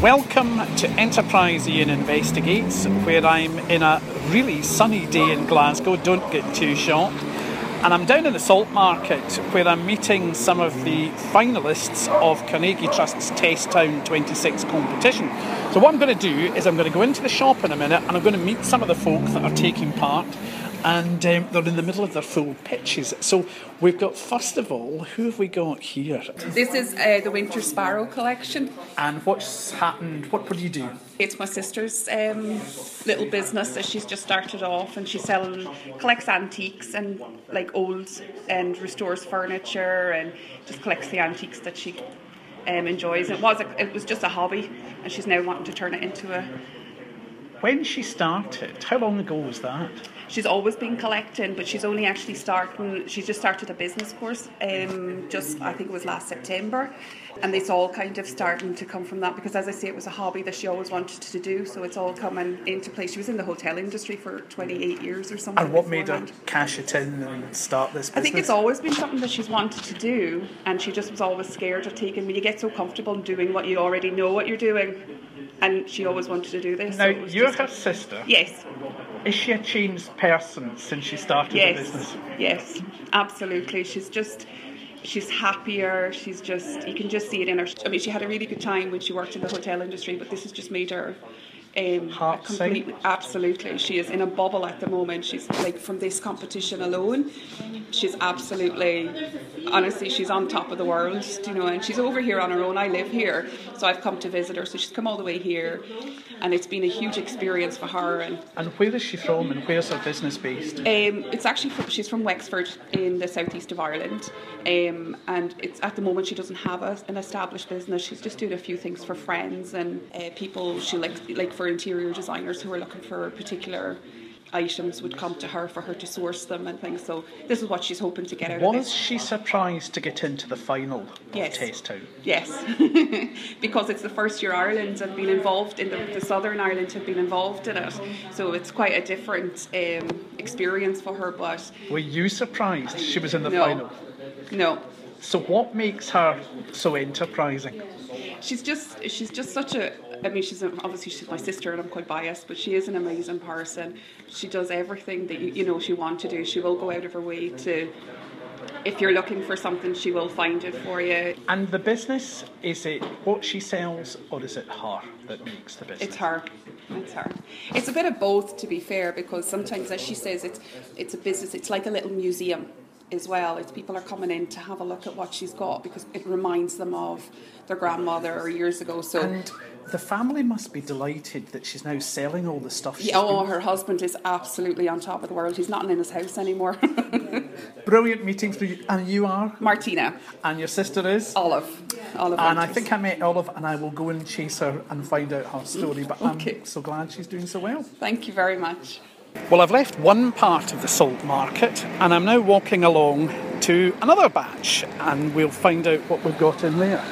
Welcome to Enterprise Ian Investigates, where I'm in a really sunny day in Glasgow, don't get too shocked. And I'm down in the Salt Market where I'm meeting some of the finalists of Carnegie Trust's Test Town 26 competition. So what I'm going to do is I'm going to go into the shop in a minute and I'm going to meet some of the folk that are taking part. And they're in the middle of their full pitches. So we've got, first of all, who have we got here? This is the Winter Sparrow collection. And what's happened? What do you do? It's my sister's little business that she's just started off, and she's collects antiques and like old and restores furniture and just collects the antiques that she enjoys. It was just a hobby, and she's now wanting to turn it into a... When she started, how long ago was that? She's always been collecting, but she's only actually she's just started a business course, I think it was last September. And it's all kind of starting to come from that because, as I say, it was a hobby that she always wanted to do, so it's all coming into place. She was in the hotel industry for 28 years or something. And what made her cash it in and start this business? I think it's always been something that she's wanted to do, and she just was always scared of taking... When you get so comfortable doing what you already know what you're doing, and she always wanted to do this. Now, you're her sister? Yes. Is she a changed person since she started the business? Yes, absolutely. She's happier. You can just see it in her. I mean, she had a really good time when she worked in the hotel industry, but this has just made her absolutely. She is in a bubble at the moment. She's like, from this competition alone, she's absolutely, honestly, she's on top of the world, and she's over here on her own. I live here, so I've come to visit her, so she's come all the way here, and it's been a huge experience for her. And where is she from, and where's her business based? It's actually she's from Wexford in the southeast of Ireland, and it's at the moment she doesn't have an established business. She's just doing a few things for friends and people she like for interior designers who are looking for particular items would come to her for her to source them and things. So this is what she's hoping to get out of it. Was she surprised to get into the final of Test Town? Yes, because it's the first year Ireland have been involved in the Southern Ireland have been involved in it. So it's quite a different experience for her. But were you surprised she was in the final? No. So what makes her so enterprising? She's just such a... I mean, she's my sister, and I'm quite biased, but she is an amazing person. She does everything that she wants to do. She will go out of her way to... If you're looking for something, she will find it for you. And the business, is it what she sells, or is it her that makes the business? It's her. It's a bit of both, to be fair, because sometimes, as she says, it's a business. It's like a little museum as well. It's people are coming in to have a look at what she's got because it reminds them of their grandmother or years ago. So. And the family must be delighted that she's now selling all the stuff she's her husband is absolutely on top of the world. He's not in his house anymore. Brilliant meeting for you. And you are? Martina. And your sister is? Olive. And I think I met Olive, and I will go and chase her and find out her story. But okay. I'm so glad she's doing so well. Thank you very much. Well, I've left one part of the Salt Market and I'm now walking along to another batch, and we'll find out what we've got in there.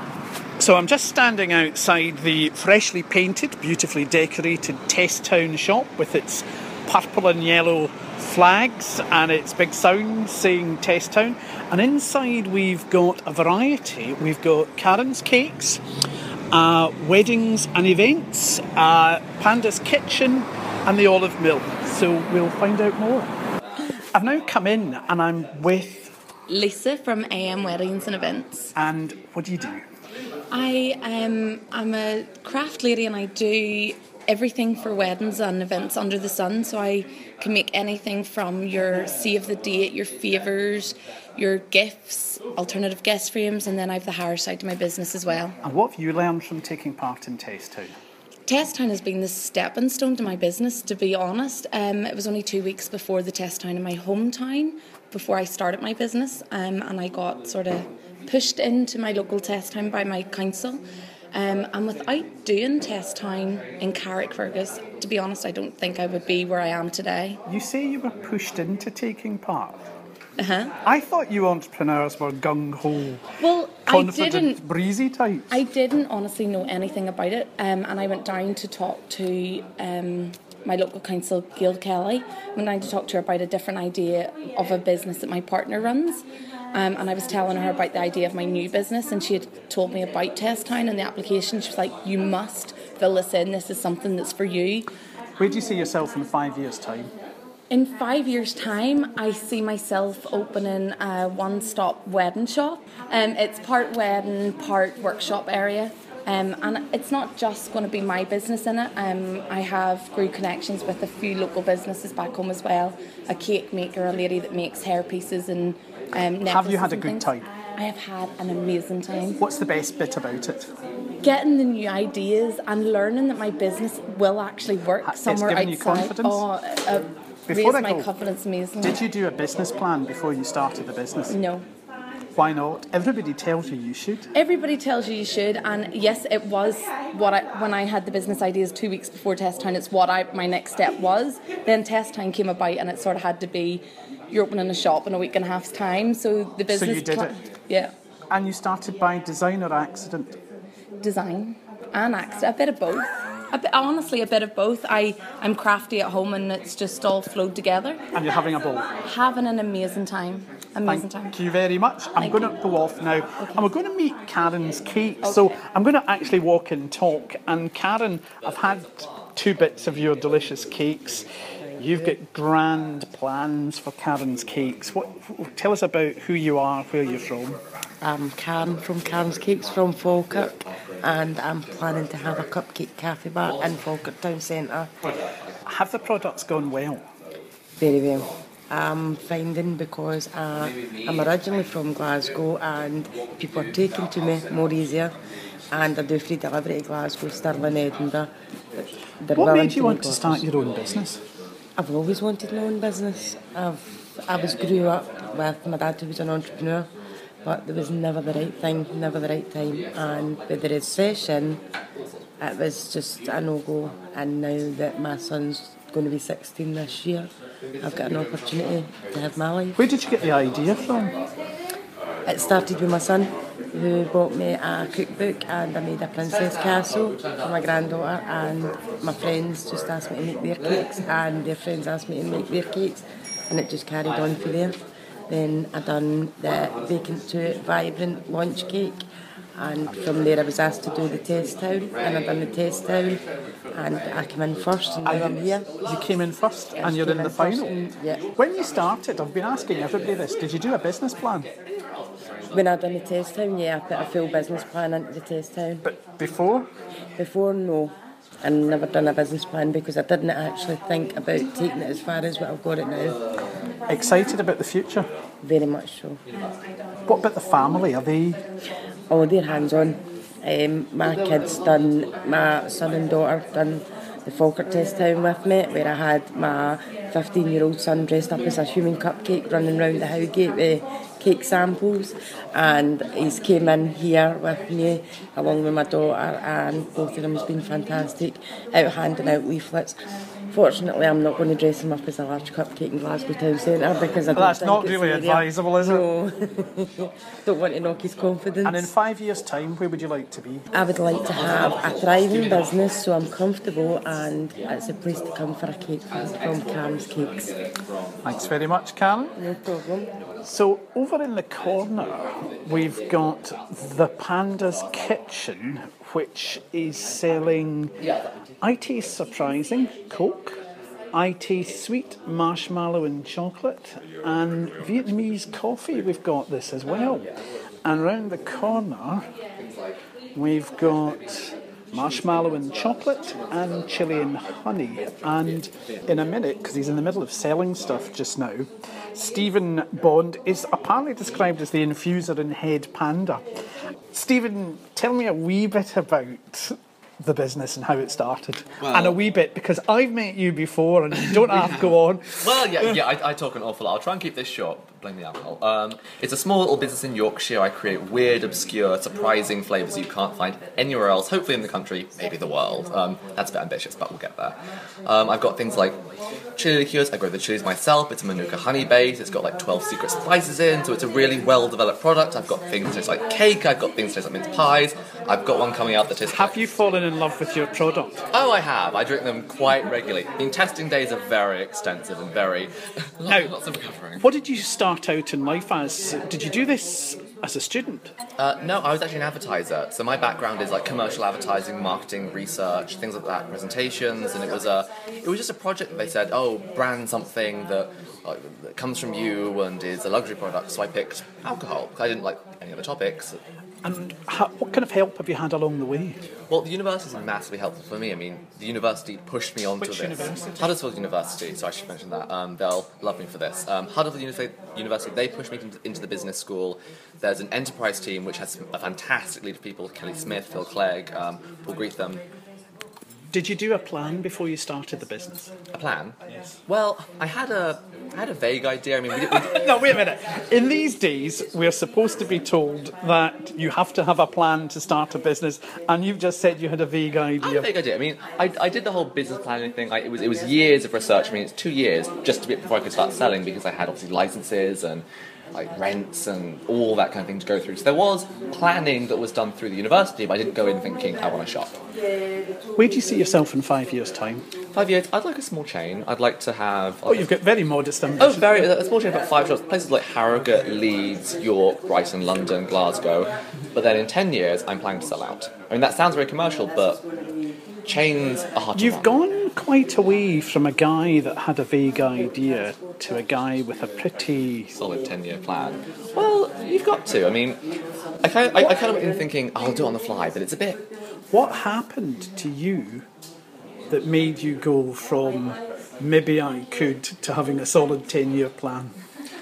So I'm just standing outside the freshly painted, beautifully decorated Test Town shop with its purple and yellow flags and its big sign saying Test Town. And inside we've got a variety. We've got Karen's Cakes, weddings and events, Panda's Kitchen, and the Olive Mill. So we'll find out more. I've now come in and I'm with Lisa from AM Weddings and Events. And what do you do? I'm a craft lady, and I do everything for weddings and events under the sun. So I can make anything from your save the date, your favours, your gifts, alternative guest frames, and then I have the hire side to my business as well. And what have you learned from taking part in Test Town? Test Town has been the stepping stone to my business, to be honest. It was only 2 weeks before the Test Town in my hometown, before I started my business, and I got sort of pushed into my local Test Town by my council. And without doing Test Town in Carrickfergus, to be honest, I don't think I would be where I am today. You say you were pushed into taking part? Uh-huh. I thought you entrepreneurs were gung-ho, confident, breezy types. I didn't honestly know anything about it, and I went down to talk to my local council, Gail Kelly. I went down to talk to her about a different idea of a business that my partner runs, And I was telling her about the idea of my new business, and she had told me about Test Town and the application. She was like, you must fill this in. This is something that's for you. Where do you see yourself in 5 years' time? In 5 years' time, I see myself opening a one-stop wedding shop. It's part wedding, part workshop area. And it's not just going to be my business in it. I have grew connections with a few local businesses back home as well. A cake maker, a lady that makes hair pieces and necklaces. Have you had a and good things. time? I have had an amazing time. What's the best bit about it? Getting the new ideas and learning that my business will actually work somewhere given you outside. confidence? Raised my confidence amazingly. Did you do a business plan before you started the business? No. Why not? Everybody tells you should. Everybody tells you should, and yes, it was when I had the business ideas 2 weeks before Test Town, it's what my next step was. Then Test Town came about, and it sort of had to be, you're opening a shop in a week and a half's time, so the business... So you did it? Yeah. And you started by design or accident? Design and accident, a bit of both. Honestly, a bit of both. I'm crafty at home, and it's just all flowed together. And you're having a ball? Having an amazing time. Thank you very much. I'm going to go off now, okay. and we're going to meet Karen's Cakes. Okay. So I'm going to actually walk and talk. And Karen, I've had 2 bits of your delicious cakes. You've got grand plans for Karen's Cakes. Tell us about who you are, where you're from. I'm Karen from Karen's Cakes from Falkirk, and I'm planning to have a cupcake cafe bar in Falkirk Town Centre. Have the products gone well? Very well. I'm finding because I'm originally from Glasgow, and people are taking to me more easier, and I do free delivery to Glasgow, Stirling, Edinburgh. What made you want to start your own business? I've always wanted my own business. I grew up with my dad, who was an entrepreneur, but there was never the right thing, never the right time. And with the recession, it was just a no-go. And now that my son's going to be 16 this year, I've got an opportunity to have my life. Where did you get the idea from? It started with my son, who bought me a cookbook, and I made a princess castle for my granddaughter, and my friends just asked me to make their cakes, and their friends asked me to make their cakes, and it just carried on from there. Then I done the Vacant to It Vibrant launch cake, and from there I was asked to do the Test Town, and I done the Test Town, and I came in first, and now I'm here. You came in first, and you're in the final. Yeah. When you started, I've been asking everybody this, did you do a business plan? When I done the Test Town, yeah, I put a full business plan into the Test Town. But before? Before, no. I never done a business plan because I didn't actually think about taking it as far as what I've got it now. Excited about the future? Very much so. What about the family? Are they... Oh, they're hands-on. My kids done, my son and daughter done the Falkirk Test Town with me, where I had my 15-year-old son dressed up as a human cupcake running round the Howgate with cake samples, and he's came in here with me along with my daughter, and both of them has been fantastic, out handing out leaflets. Fortunately, I'm not going to dress him up as a large cupcake in Glasgow Town Centre because I don't That's think not it's really area. advisable, is it? No. Don't want to knock his confidence. And in 5 years' time, where would you like to be? I would like to have a thriving business so I'm comfortable, and it's a place to come for a cake from Karen's Cakes. Thanks very much, Karen. No problem. So over in the corner, we've got the Panda's Kitchen, which is selling IT Surprising Coke, IT Sweet Marshmallow and Chocolate, and Vietnamese coffee. We've got this as well. And round the corner, we've got marshmallow and chocolate and chili and honey. And in a minute, because he's in the middle of selling stuff just now, Stephen Bond is apparently described as the infuser and head panda. Stephen, tell me a wee bit about the business and how it started. Well, and a wee bit, because I've met you before and you don't have to go on. Well, I talk an awful lot. I'll try and keep this short. Blame the alcohol. It's a small little business in Yorkshire. I create weird, obscure, surprising flavours you can't find anywhere else, hopefully in the country, maybe the world. That's a bit ambitious, but we'll get there. I've got things like chili liqueurs. I grow the chilies myself. It's a Manuka honey base. It's got like 12 secret spices in, so it's a really well-developed product. I've got things that taste like cake. I've got things that taste like mince pies. I've got one coming out that tastes Have you fallen in love with your product? Oh, I have. I drink them quite regularly. I mean, testing days are very extensive and very... lots of recovering. What did you start start out in life as? Did you do this as a student? No, I was actually an advertiser. So my background is like commercial advertising, marketing, research, things like that, presentations, and it was just a project that they said, oh, brand something that comes from you and is a luxury product. So I picked alcohol. I didn't like any other topics. And what kind of help have you had along the way? Well, the university is massively helpful for me. I mean, the university pushed me onto Which this. university? Huddersfield University, so I should mention that. They'll love me for this. Huddersfield University, they pushed me into the business school. There's an enterprise team which has a fantastic lead of people, Kelly Smith, Phil Clegg, Paul Greetham. Did you do a plan before you started the business? A plan? Yes. Well, I had a vague idea. I mean, we did No, wait a minute. In these days, we're supposed to be told that you have to have a plan to start a business, and you've just said you had a vague I had idea. a vague idea. I mean, I did the whole business planning thing. It was years of research. I mean, it's 2 years just before I could start selling because I had obviously licenses and like rents and all that kind of thing to go through. So there was planning that was done through the university, but I didn't go in thinking I want a shop. Where do you see yourself in 5 years' time? 5 years, I'd like a small chain. I'd like to have... Oh, you've got very modest Oh, ambitions. very a small chain, about 5 shops. Places like Harrogate, Leeds, York, Brighton, London, Glasgow. But then in 10 years, I'm planning to sell out. I mean, that sounds very commercial, but chains are hard to You've run. gone quite away from a guy that had a vague idea to a guy with a pretty... Solid 10-year plan. Well, you've got to. I mean, I kind of went in thinking, I'll do it on the fly, but it's a bit... What happened to you that made you go from maybe I could to having a solid 10-year plan?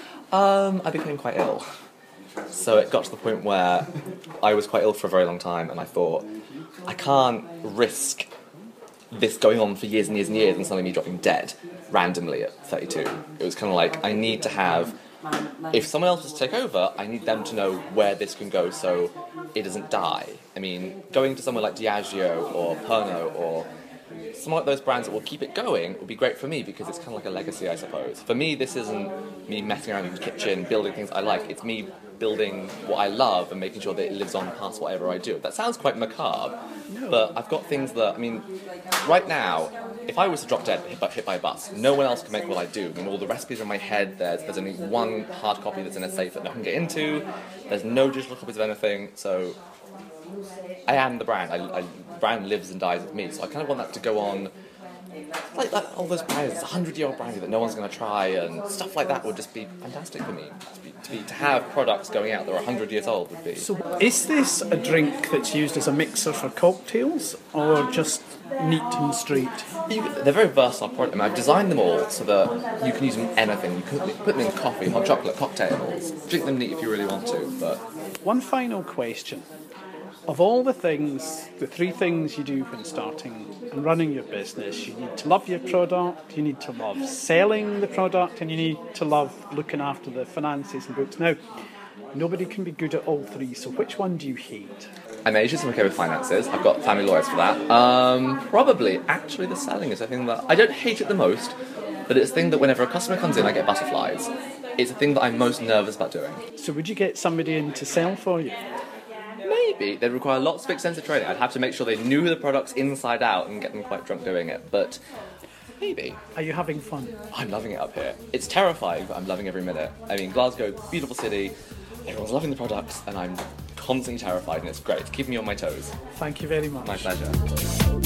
I became quite ill. So it got to the point where I was quite ill for a very long time, and I thought, I can't risk this going on for years and years and years and suddenly me dropping dead randomly at 32. It was kind of like, I need to have... If someone else was to take over, I need them to know where this can go so it doesn't die. I mean, going to somewhere like Diageo or Pernod or some of those brands that will keep it going would be great for me because it's kind of like a legacy, I suppose. For me, this isn't me messing around in the kitchen, building things I like. It's me building what I love and making sure that it lives on past whatever I do. That sounds quite macabre, but I've got things that, I mean, right now, if I was to drop dead, hit by a bus, no one else can make what I do. I mean, all the recipes are in my head, there's only one hard copy that's in a safe that no one can get into, there's no digital copies of anything, so I am the brand. The brand lives and dies with me, so I kind of want that to go on. Like all those brands, it's a 100-year-old brand that no one's going to try, and stuff like that would just be fantastic for me. To have products going out that are 100 years old would be. So is this a drink that's used as a mixer for cocktails or just neat and straight? They're very versatile products. I mean, I've designed them all so that you can use them in anything. You can put them in coffee, hot chocolate, cocktails. Drink them neat if you really want to. But One final question. Of all the things, the three things you do when starting and running your business, you need to love your product, you need to love selling the product, and you need to love looking after the finances and books. Now, nobody can be good at all three, so which one do you hate? I'm Asian, so I'm okay with finances. I've got family lawyers for that. Probably, actually, the selling is a thing that I don't hate it the most, but it's a thing that whenever a customer comes in, I get butterflies. It's a thing that I'm most nervous about doing. So would you get somebody in to sell for you? Maybe. They'd require lots of extensive training. I'd have to make sure they knew the products inside out and get them quite drunk doing it, but maybe. Are you having fun? I'm loving it up here. It's terrifying, but I'm loving every minute. I mean, Glasgow, beautiful city, everyone's loving the products, and I'm constantly terrified, and it's great. It's keeping me on my toes. Thank you very much. My pleasure.